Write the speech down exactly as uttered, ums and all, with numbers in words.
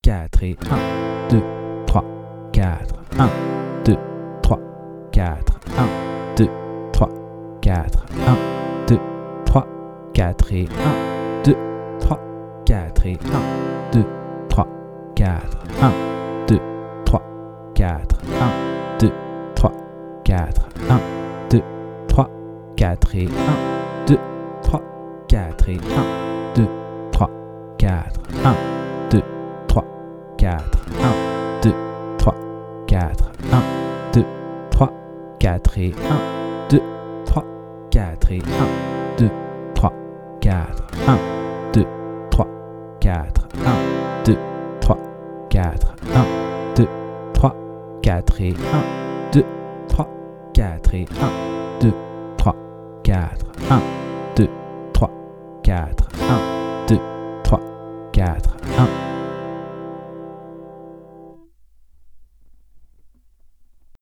quatre et un, deux, trois, quatre, un, deux, trois, quatre, un, deux, trois, quatre, un, deux, trois, quatre et un, deux, trois, quatre et un, deux, trois, quatre, un, deux, trois, quatre, un, deux, trois, quatre, un, deux, trois, quatre et un, deux, trois, quatre et un, deux, trois, quatre, un, deux, trois, quatre, un, deux, trois, quatre, un, deux, trois, quatre et un, deux, trois, quatre et un, deux, trois, quatre, un, deux, trois, quatre, un, deux, trois, quatre, un, deux, trois, quatre et un, deux, trois, quatre et un, deux, trois, quatre, un, deux, trois, quatre, un, deux, trois, quatre, un.